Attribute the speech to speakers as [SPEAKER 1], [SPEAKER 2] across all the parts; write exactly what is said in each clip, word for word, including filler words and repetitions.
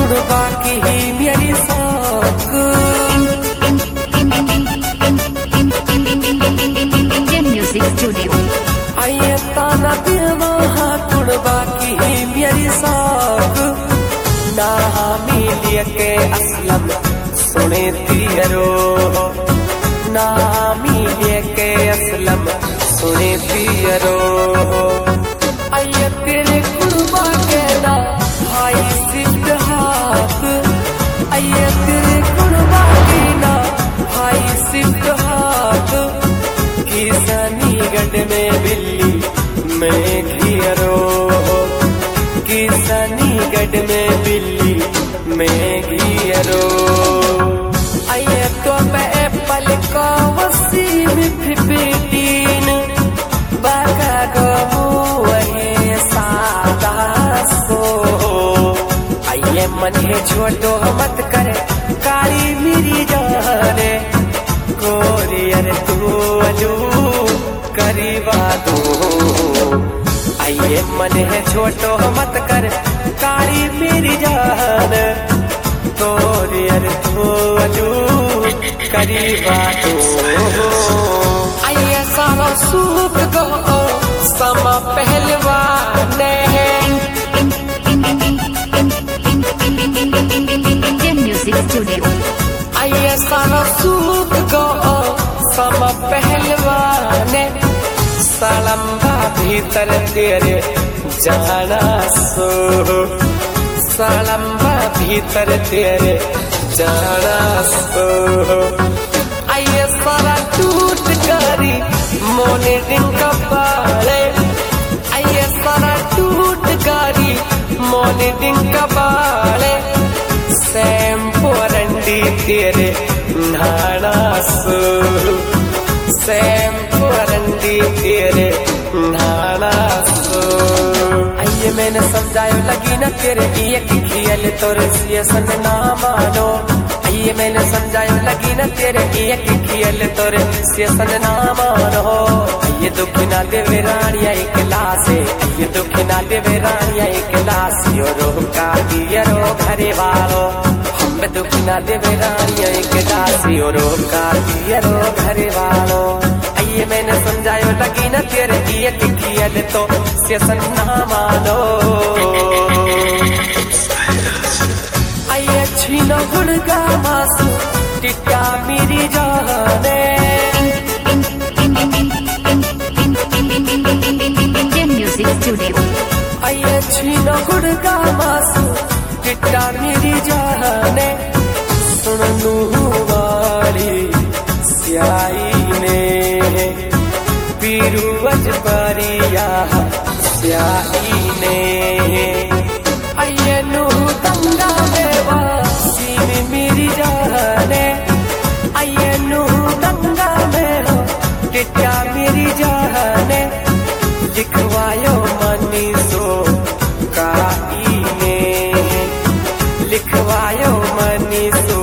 [SPEAKER 1] कुड़बा की ही मेरी शौक
[SPEAKER 2] म्यूजिक स्टूडियो
[SPEAKER 1] आइए ताना देवा कुड़बा की ही मेरी शौक ना मिलिए के असलम सुने तियरो ना मिलिए के असलम सुने तियरो आइए तेरे कुड़बा के ना भाई सिद्ध हाथ आइए तेरे कुड़बा के ना भाई सिद्ध हाथ किसनी गढ़ में बिल्ली में घियरो किसनी गढ़ में बिल्ली में घियरो आइए तो मैं पल को वसीम फिफ्टीन बागा गो वही सादा सो आइए मन है छोटो मत करे कारी मेरी जाने कोरियर तू अजू करीबा दो आइए मन है छोटो मत कर कारी मेरी जान कोरियर तू अजू करीबा दो आइए सारा सूख गो समा पहलवान
[SPEAKER 2] म्यूजिक स्टूडियो
[SPEAKER 1] आइए सारा सूख गो समा पहलवान सालम्बा भीतर तेरे जाना सो सालम्बा भीतर तेरे जाना सो आइए सारा टूट करी मोने दिन का बाले आइए सारा टूट करी मोने दिन का बाले सैम्पो रंडी तेरे नाना सो सैम्पो रंडी तेरे नाना सो आइए मैंने समझायो लगी न तेरे एक खियल तोरे सियसन ना मानो आइए मैंने समझायो लगी न तेरे एक खियल तोरे सियसन ना मानो आइए दुख ना देवे रानिया एक लासे आइए दुख ना देवे रानिया एक लासी रो का दियरो घरे वालो हम दुख ना देवे रानिया एक लासी रो का दियरो घरे वालो आइए मैंने समझायो लगी न तेरे एक खियल तो सियसन ना मानो आइए छीनो गुड़गा मासू टिट्टा मेरी जाने
[SPEAKER 2] म्यूजिक स्टूडियो
[SPEAKER 1] आइए छीनो गुड़गा मासू टिट्टा मेरी जाने सुननू वाली स्याही ने पीरू वजपरिया स्याही ने आइए नू दंगा मेवा सीमी मेरी जाने आइए नू दंगा मेरा टिट्टा मेरी जाने लिखवायो मनी सो काईने लिखवायो मनी सो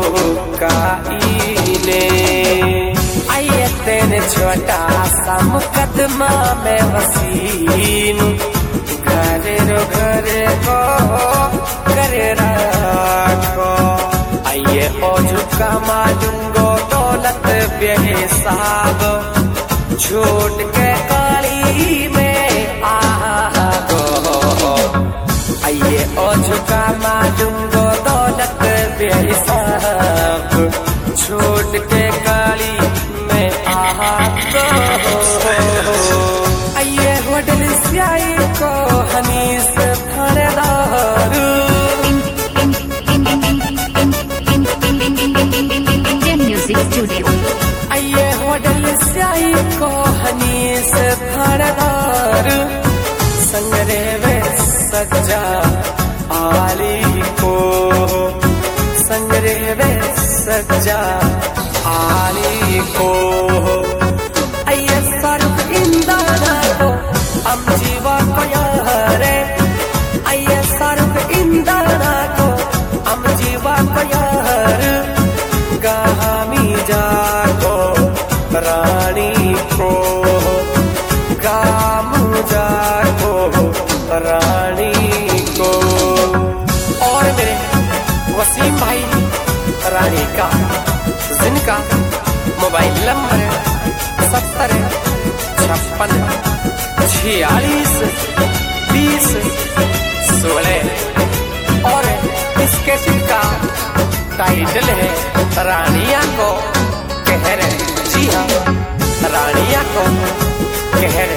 [SPEAKER 1] काईने आइए तेरे छोटा सा मुकदमा में वसीन घरे रो घरे को करे रखो आइए ओझु का मालूंगो दौलत बेहिसाब छोट के काली में आ गो आइए ओझु का मालूंगो दौलत बेहिसाब छोट के काली में आ गो आइए होटल स्याई को हनीस थानेदार
[SPEAKER 2] म्यूजिक स्टूडियो
[SPEAKER 1] आइए होटल स्याई को हनीस थानेदार संगरे वे सज्जा आली को संगरे वे सज्जा आली को आइए सर्व इंदाना को हम जीवा को यारे आइए सर्व इंदाना को हम जीवा को यार गामी जाको रानी को गाम जाको रानी को और मेरे वसीम भाई रानी का, जिनका मोबाइल नंबर सत्तर छप्पन छियालीस बीस सोलह और इसके का टाइटल है रानिया को कहर। जी हाँ, रानिया को कहर।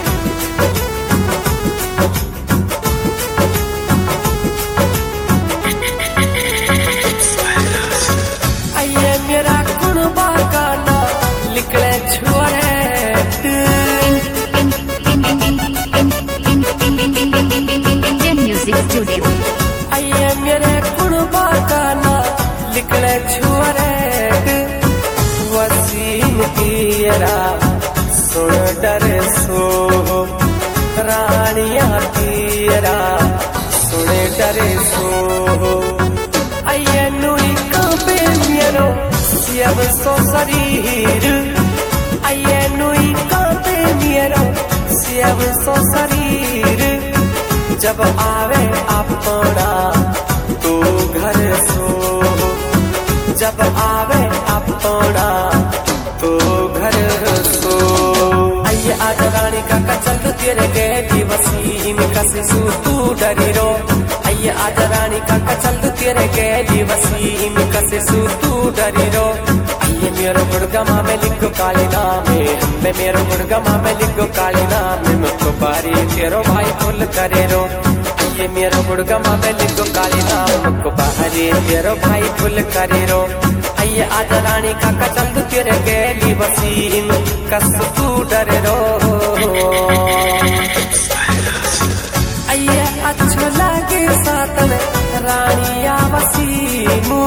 [SPEAKER 1] आइए मेरा कुनबा गाना लिखले छुआरे
[SPEAKER 2] इंडियन म्यूजिक स्टूडियो।
[SPEAKER 1] आइए मेरे कुनबा गाना लिखले छुआरे वसीम तेरा सुन डर सो रानिया तेरा सुन डर सो। आइए नुई कांपे मेरो सियब सो शरीर, आइए नुई कांपे मेरो सियब सो शरीर। जब आवे अपना तू घर सो, जब आवे अपना तो घर सो। आइए आज रानी का कचल तेरे गए वसीम का शिशु तू डरी रो। आइए आज रानी का कचल तेरे गए वसीम का शिशु तू डरी रो। आइए मेरो गुड़गमा में लिखो काली नाम में, मेरो गुड़गमा में लिखो काली नाम में। मुझको बारी तेरो भाई फुल करे रो। आइए मेरो गुड़गमा में लिखो काली नाम, मुझको बाहरी तेरो भाई फुल करे रो। आइए आज रानी का कचल तेरे गैली वसीम कस तू डरे रो। आइए अच्छो लागे सातन रानिया वसीमू।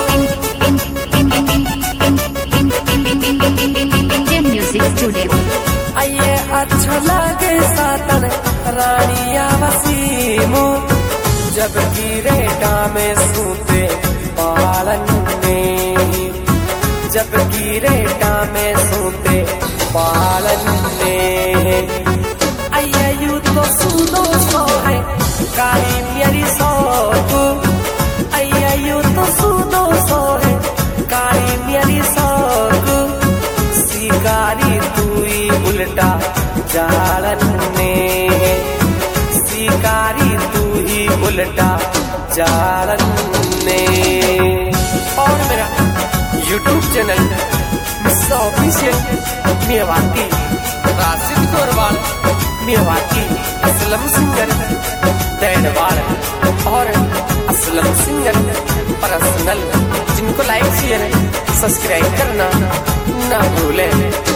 [SPEAKER 2] Indian music studio.
[SPEAKER 1] आइए अच्छो लागे सातन रानिया वसीमू। जब गिरेटा में सूते पालन में, जब गिरेटा में सूते पालन में। आइए यू तो सुनो सो है काली मेरी सौक। आइए यू तो सुनो सो है काली मेरी सौक। शिकारी तुई उल्टा जालन में, शिकारी तू ही उल्टा जालन में। और मेरा YouTube channel mister official Mewati, Rashid Gorwal Mewati, Aslam singer Daidwal और असलम सिंगर पर्सनल। जिनको लाइक शेयर सब्सक्राइब करना ना भूलें।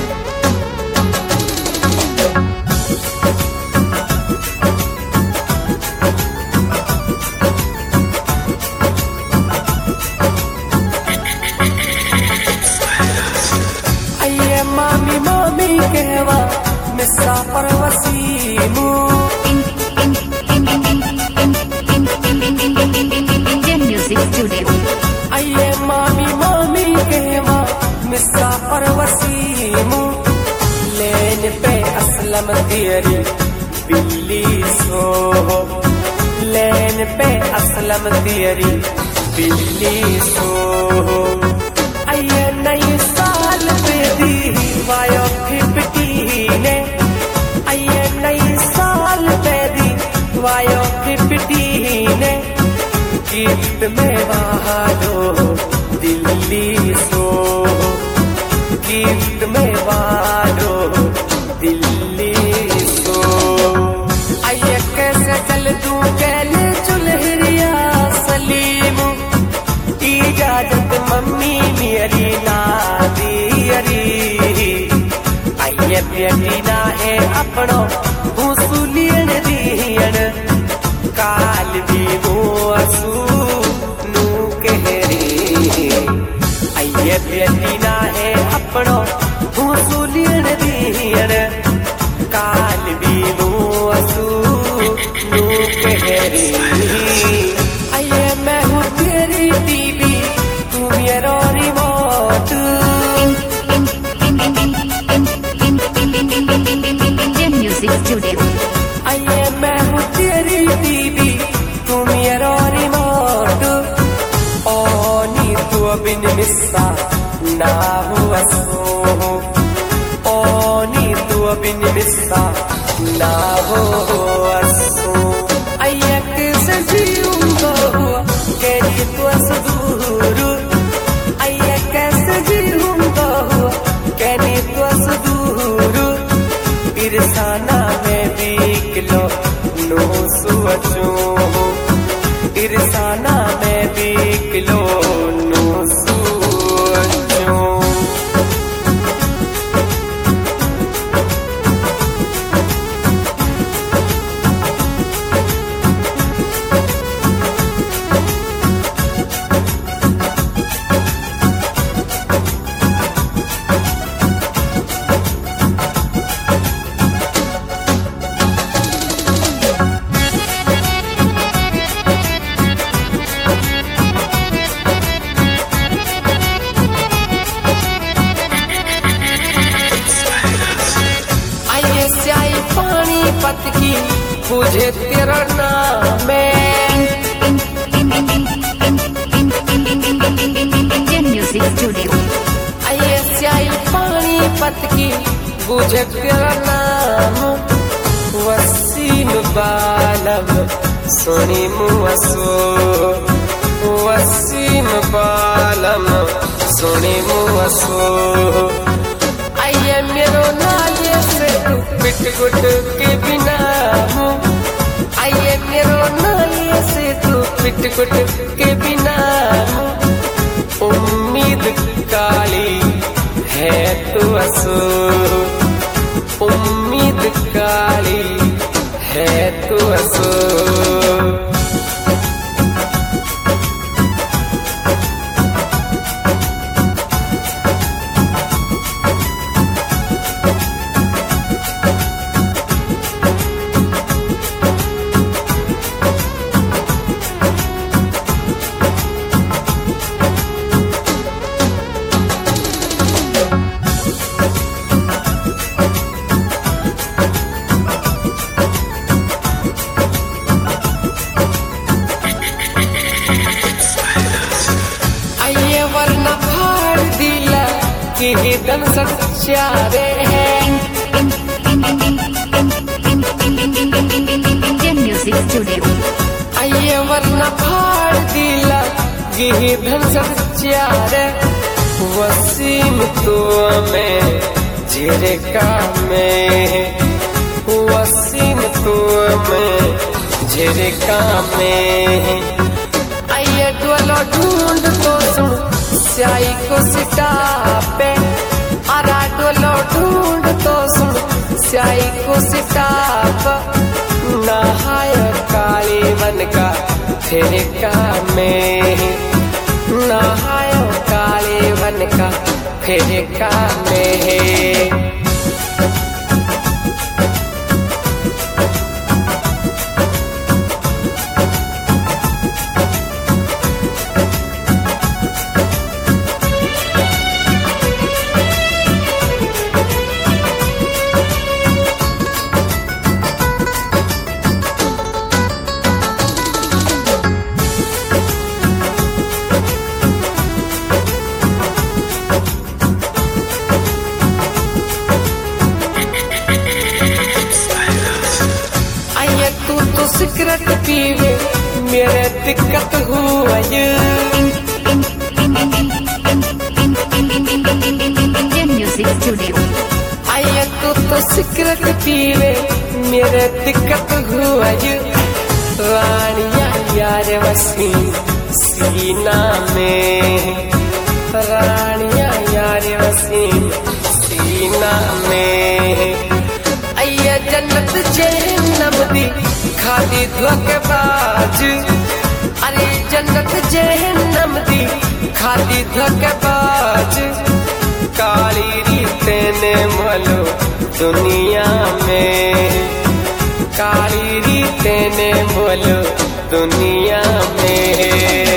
[SPEAKER 1] मामी मामी कहवा मिस्सा पर वसीमू।
[SPEAKER 2] Indian music studio.
[SPEAKER 1] आइए मामी मामी कहवा मिस्सा पर वसीमू। लेन पे असलम तेरी बिल्ली सो, लेन पे असलम तेरी बिल्ली सो। आइए नई साल पे दी वायो फिफ्टी ने, आइए नई साल पे दी वायो फिफ्टी ने। गिफ्ट में वालो दिल्ली सो, गिफ्ट में वालो दिल्ली सो। आइए कैसे चल तू कैले चुलहरिया सलीम। इजाजत मम्मी मेरी नादियरी। आइए बेटी ना है अपनो हुसुलियन दियन। काल भी वो असू नू कहरी। आइए बेटी ना है अपनो हुसुलियन दियन। काल भी वो असू नू कहरी। आइए मैं हूँ तेरी टीवी तू मेरा रिमोट।
[SPEAKER 2] Indian music studio.
[SPEAKER 1] आइए मैं हूँ तेरी टीवी तू मेरा रिमोट। सोचूं इरसाना में भी किलो नू सोचूं पत की बुझे तेरा नाम
[SPEAKER 2] इंडियन म्यूजिक स्टूडियो
[SPEAKER 1] आइए स्याही पानी पत की बुझे तेरा नाम वसीम बालम सोनी मुआसो वसीम बालम सोनी मुआसो आइए मेरो नाये से पिट गुट के बिना आइए मेरो नाये से तू पिट गुट के बिना उम्मीद काली है तू असो उम्मीद काली है तू असो कि दम सच्चा रे है
[SPEAKER 2] इंडियन म्यूजिक स्टूडियो
[SPEAKER 1] आइए वरना फाड़ दिला कि दम सच्चा रे वसीम तो में जेरे का में वसीम तो में जेरे का में आइए डोलो ढूंढ तो सुन स्याही को सिटापे आरा डोलो ढूंढ तो सुन स्याही को सिटाप नहाय काली मन का तेरे का में नहाय काली मन का तेरे का में सिगरेट पीवे मेरे दिक्कत हुआ
[SPEAKER 2] इंडियन म्यूजिक स्टूडियो
[SPEAKER 1] आइए तू तो सिगरेट पीवे मेरे दिक्कत हुआ रानिया यार वसीम सीना में रानिया यार वसीम सीना में आइए जन्नत जहन्नम दी खाली धोखेबाज अरे जन्नत जहन्नम दी खाली धोखेबाज काली रीतें ने मलो दुनिया में काली रीतें ने मलो दुनिया में